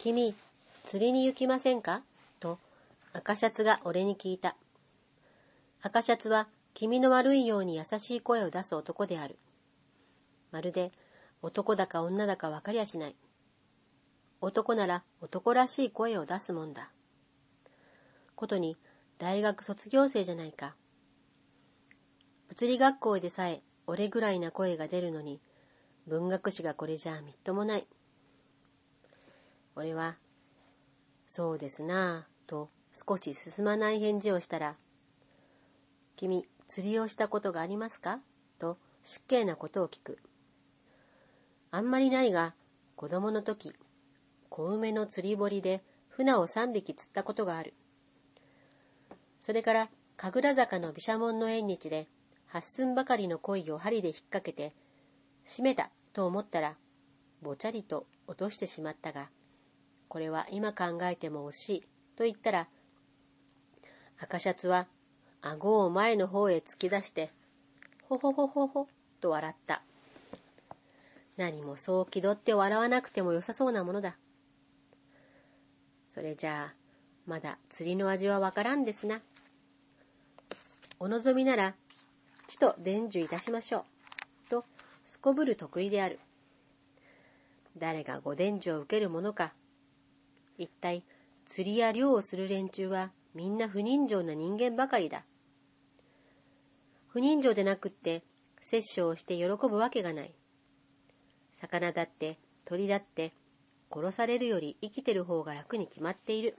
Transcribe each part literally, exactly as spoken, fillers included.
君、釣りに行きませんかと赤シャツが俺に聞いた。赤シャツは気味の悪いように優しい声を出す男である。まるで男だか女だか分かりゃしない。男なら男らしい声を出すもんだ。ことに大学卒業生じゃないか。物理学校でさえ俺ぐらいな声が出るのに、文学史がこれじゃみっともない。俺は、そうですなぁ、と少し進まない返事をしたら、君、釣りをしたことがありますかと失敬なことを聞く。あんまりないが、子供の時、小梅の釣り堀で船を三匹釣ったことがある。それから、神楽坂の毘沙門の縁日で、八寸ばかりの鯉を針で引っ掛けて、締めたと思ったら、ぼちゃりと落としてしまったが、これは今考えても惜しいと言ったら、赤シャツは顎を前の方へ突き出して、ほほほほほと笑った。何もそう気取って笑わなくてもよさそうなものだ。それじゃあ、まだ釣りの味はわからんですな。お望みなら、ちと伝授いたしましょう。と、すこぶる得意である。誰がご伝授を受けるものか。一体、釣りや漁をする連中はみんな不人情な人間ばかりだ。不人情でなくって、殺生をして喜ぶわけがない。魚だって鳥だって殺されるより生きてる方が楽に決まっている。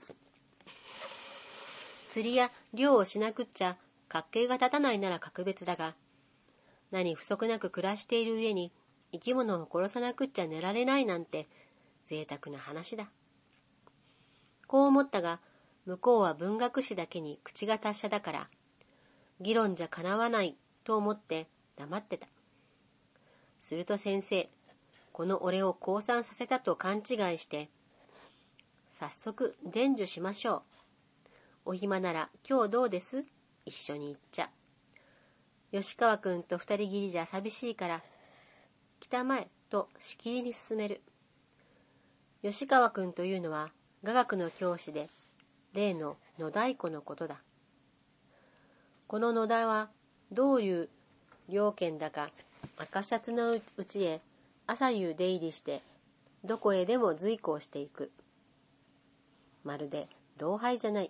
釣りや漁をしなくっちゃ格形が立たないなら格別だが、何不足なく暮らしている上に生き物を殺さなくっちゃ寝られないなんて贅沢な話だ。こう思ったが、向こうは文学史だけに口が達者だから、議論じゃかなわないと思って黙ってた。すると先生、この俺を降参させたと勘違いして、早速伝授しましょう。お暇なら今日どうです？一緒に行っちゃ。吉川くんと二人きりじゃ寂しいから、来たまえとしきりに進める。吉川くんというのは雅楽の教師で、例の野太鼓のことだ。この野田はどういう猟犬だか赤シャツのうちへ朝夕出入りして、どこへでも随行していく。まるで同輩じゃない。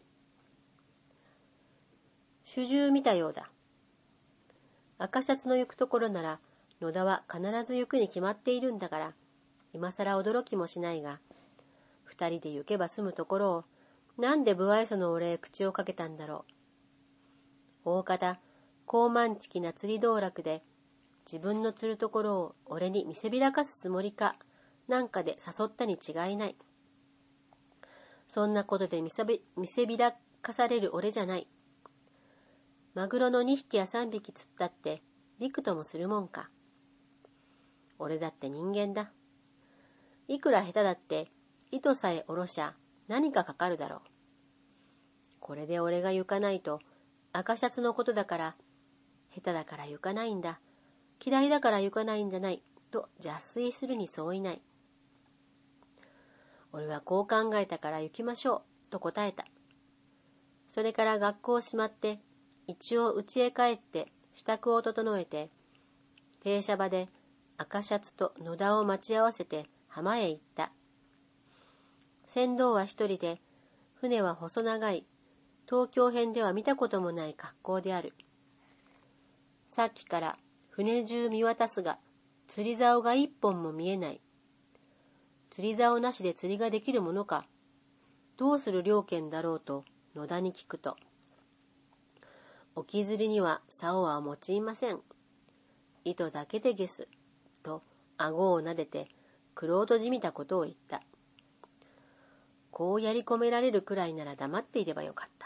主従見たようだ。赤シャツの行くところなら野田は必ず行くに決まっているんだから、今さら驚きもしないが、二人で行けば済むところを、なんで不愛想の俺へ口をかけたんだろう。大方、高慢ちきな釣り道楽で、自分の釣るところを俺に見せびらかすつもりか、なんかで誘ったに違いない。そんなことで見せび、見せびらかされる俺じゃない。マグロの二匹や三匹釣ったって、びくともするもんか。俺だって人間だ。いくら下手だって、糸さえ下ろしゃ何かかかるだろう。これで俺が行かないと、赤シャツのことだから、下手だから行かないんだ。嫌いだから行かないんじゃない。と邪推するに相違ない。俺はこう考えたから行きましょう。と答えた。それから学校をしまって、一応家へ帰って支度を整えて、停車場で赤シャツと野田を待ち合わせて浜へ行った。船頭は一人で、船は細長い、東京編では見たこともない格好である。さっきから船中見渡すが、釣り竿が一本も見えない。釣り竿なしで釣りができるものか。どうする猟犬だろうと野田に聞くと、沖釣りには竿は用いません。糸だけでゲス。と顎を撫でて、玄人じみたことを言った。こうやり込められるくらいなら黙っていればよかった。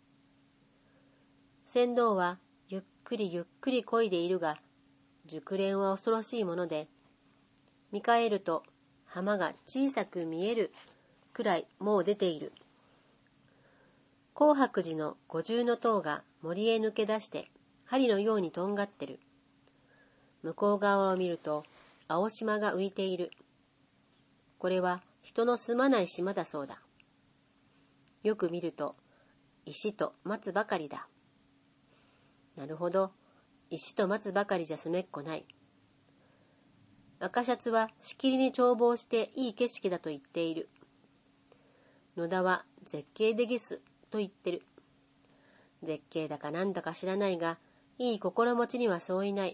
船頭はゆっくりゆっくり漕いでいるが、熟練は恐ろしいもので、見返ると浜が小さく見えるくらいもう出ている。紅白寺の五重の塔が森へ抜け出して針のようにとんがってる。向こう側を見ると青島が浮いている。これは人の住まない島だそうだ。よく見ると、石と松ばかりだ。なるほど、石と松ばかりじゃ住めっこない。赤シャツはしきりに眺望していい景色だと言っている。野田は絶景でゲスと言ってる。絶景だかなんだか知らないが、いい心持ちにはそういない。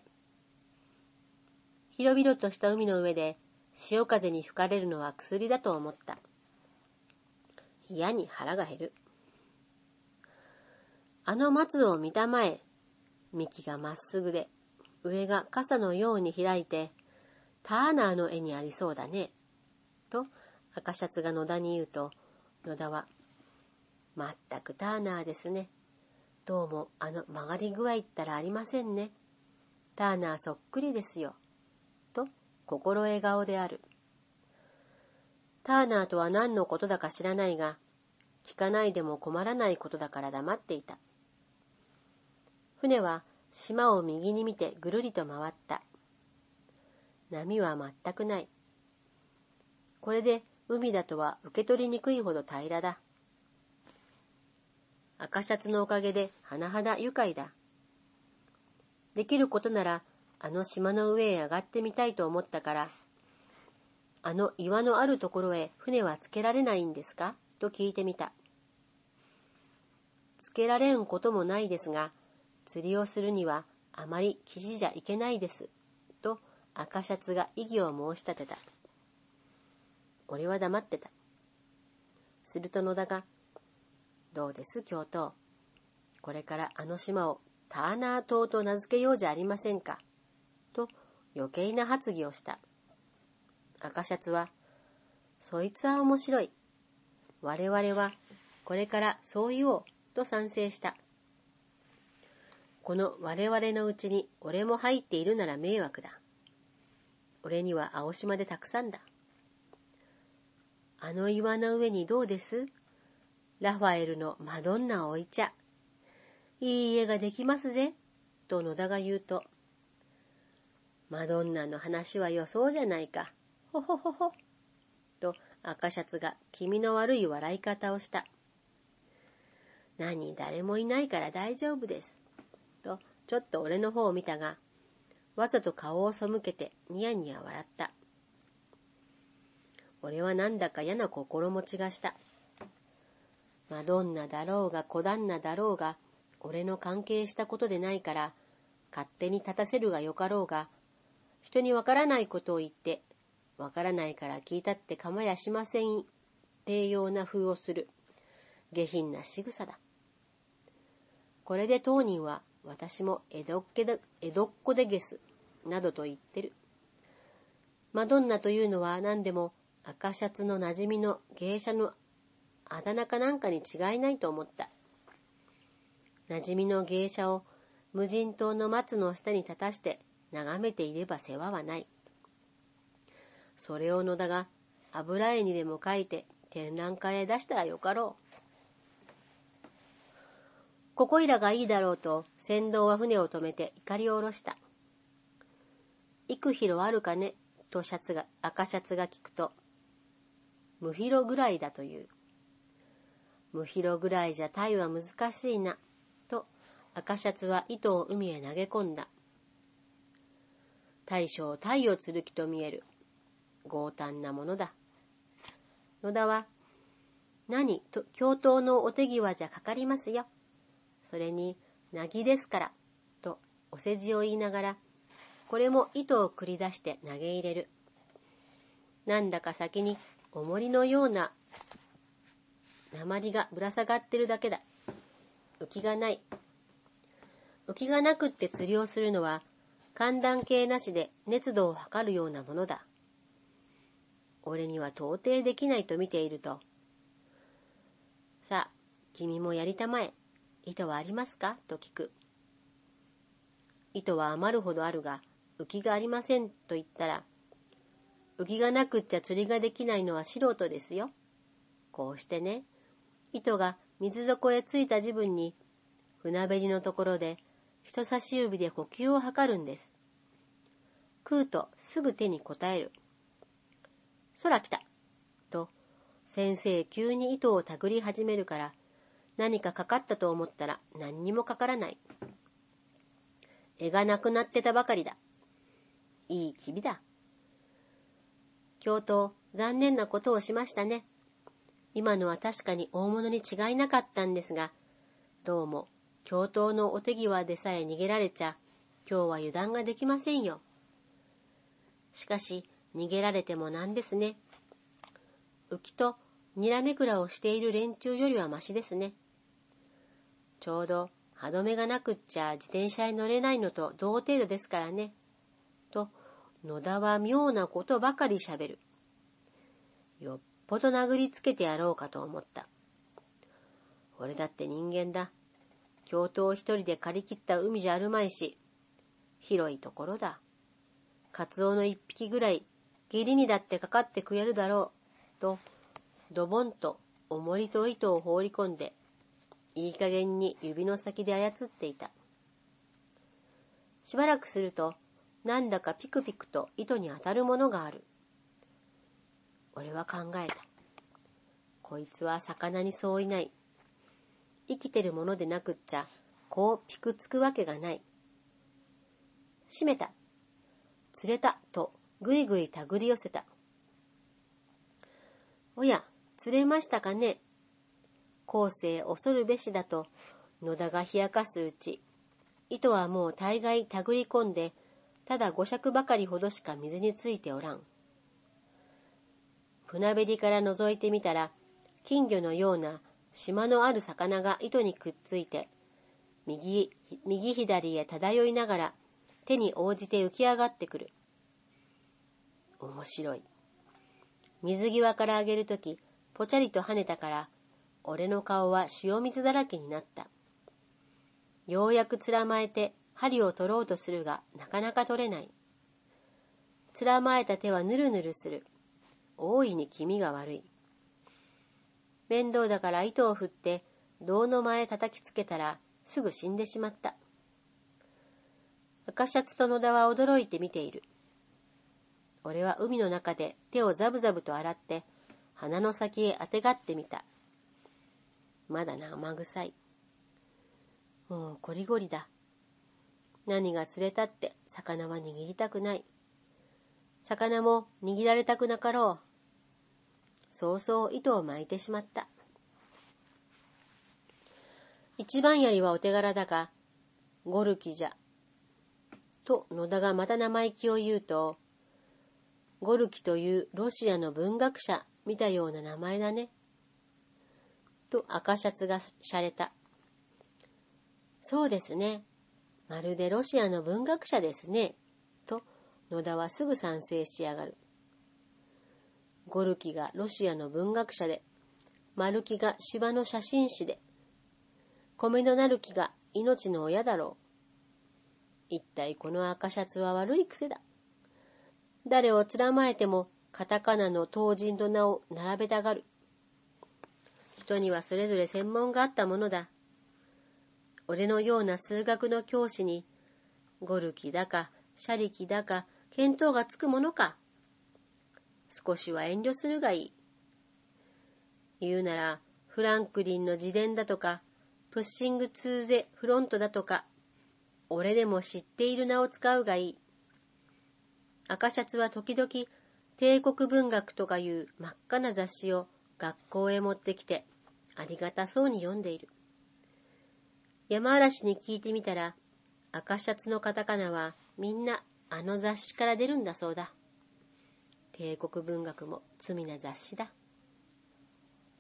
広々とした海の上で潮風に吹かれるのは薬だと思った。嫌に腹が減る。あの松を見たまえ。幹がまっすぐで、上が傘のように開いて、ターナーの絵にありそうだね。と赤シャツが野田に言うと、野田は、まったくターナーですね。どうもあの曲がり具合ったらありませんね。ターナーそっくりですよ。と心得顔である。ターナーとは何のことだか知らないが、聞かないでも困らないことだから黙っていた。船は島を右に見てぐるりと回った。波は全くない。これで海だとは受け取りにくいほど平らだ。赤シャツのおかげで甚だ愉快だ。できることならあの島の上へ上がってみたいと思ったから、あの岩のあるところへ船はつけられないんですかと聞いてみた。つけられんこともないですが、釣りをするにはあまり岸じゃいけないです、と赤シャツが異議を申し立てた。俺は黙ってた。すると野田が、どうです教頭。これからあの島をターナー島と名付けようじゃありませんか。と余計な発議をした。赤シャツは、そいつは面白い。我々はこれからそう言おうと賛成した。この我々のうちに俺も入っているなら迷惑だ。俺には青島でたくさんだ。あの岩の上にどうです？ラファエルのマドンナを置いちゃ。いい家ができますぜ、と野田が言うと、マドンナの話はよそうじゃないか。ほほほほ。と赤シャツが気味の悪い笑い方をした。何、誰もいないから大丈夫です。とちょっと俺の方を見たが、わざと顔を背けてニヤニヤ笑った。俺はなんだか嫌な心持ちがした。マドンナだろうが小旦那だろうが、俺の関係したことでないから、勝手に立たせるがよかろうが、人にわからないことを言って、わからないから聞いたって構やしません、低様な風をする、下品な仕草だ。これで当人は、私も江戸っ子で、江戸っ子でゲス、などと言ってる。マドンナというのは何でも赤シャツの馴染みの芸者のあだ名かなんかに違いないと思った。馴染みの芸者を無人島の松の下に立たして眺めていれば世話はない。それを野田が油絵にでも描いて展覧会へ出したらよかろう。ここいらがいいだろうと船頭は船を止めて怒りを下ろした。幾広あるかねとシャツが赤シャツが聞くと、無広ぐらいだという。無広ぐらいじゃタイは難しいな、と赤シャツは糸を海へ投げ込んだ。大将タイを釣る気と見える。強胆なものだ。野田は、何と教頭のお手際じゃかかりますよ。それに、なぎですから、とお世辞を言いながら、これも糸を繰り出して投げ入れる。なんだか先に重りのような鉛がぶら下がってるだけだ。浮きがない。浮きがなくって釣りをするのは、寒暖計なしで熱度を測るようなものだ。俺には到底できないと見ていると、さあ、君もやりたまえ。糸はありますかと聞く。糸は余るほどあるが、浮きがありませんと言ったら、浮きがなくっちゃ釣りができないのは素人ですよ。こうしてね、糸が水底へついた自分に、船べりのところで人差し指で呼吸を測るんです。食うとすぐ手に応える。空来たと先生急に糸を手繰り始めるから、何かかかったと思ったら何にもかからない。絵がなくなってたばかりだ。いい気味だ。教頭、残念なことをしましたね。今のは確かに大物に違いなかったんですが、どうも教頭のお手際でさえ逃げられちゃ、今日は油断ができませんよ。しかし逃げられてもなんですね。浮きとにらめくらをしている連中よりはましですね。ちょうど歯止めがなくっちゃ自転車に乗れないのと同程度ですからね。と野田は妙なことばかりしゃべる。よっぽど殴りつけてやろうかと思った。俺だって人間だ。教頭一人で借り切った海じゃあるまいし、広いところだ。カツオの一匹ぐらい義理にだってかかってくれるだろう。とドボンと重りと糸を放り込んで、いい加減に指の先で操っていた。しばらくすると、なんだかピクピクと糸に当たるものがある。俺は考えた。こいつは魚にそういない。生きてるものでなくっちゃ、こうピクつくわけがない。閉めた。釣れたとぐいぐい手繰り寄せた。おや、釣れましたかね。後世恐るべしだと野田が冷やかすうち、糸はもう大概手繰り込んで、ただ五尺ばかりほどしか水についておらん。船べりから覗いてみたら、金魚のような島のある魚が糸にくっついて、右、右左へ漂いながら手に応じて浮き上がってくる。面白い。水際から上げるとき、ぽちゃりと跳ねたから、俺の顔は塩水だらけになった。ようやくつらまえて針を取ろうとするが、なかなか取れない。つらまえた手はぬるぬるする。大いに気味が悪い。面倒だから糸を振って胴の前叩きつけたらすぐ死んでしまった。赤シャツと野田は驚いて見ている。俺は海の中で手をザブザブと洗って鼻の先へあてがってみた。まだ生臭い。もうこりごりだ。何が釣れたって魚は握りたくない。魚も握られたくなかろう。そうそう糸を巻いてしまった。一番槍はお手柄だが、ゴルキじゃ。と野田がまた生意気を言うと、ゴルキというロシアの文学者見たような名前だね。と赤シャツがしゃれた。そうですね。まるでロシアの文学者ですね。と野田はすぐ賛成しやがる。ゴルキがロシアの文学者で、マルキが芝の写真誌で、米のなる木が命の親だろう。一体この赤シャツは悪い癖だ。誰をつらまえてもカタカナの当人の名を並べたがる。人にはそれぞれ専門があったものだ。俺のような数学の教師に、ゴルキだか、シャリキだか、見当がつくものか。少しは遠慮するがいい。言うなら、フランクリンの自伝だとか、プッシング・ツー・ゼ・フロントだとか、俺でも知っている名を使うがいい。赤シャツは時々、帝国文学とかいう真っ赤な雑誌を学校へ持ってきて、ありがたそうに読んでいる。山嵐に聞いてみたら、赤シャツのカタカナはみんなあの雑誌から出るんだそうだ。帝国文学も罪な雑誌だ。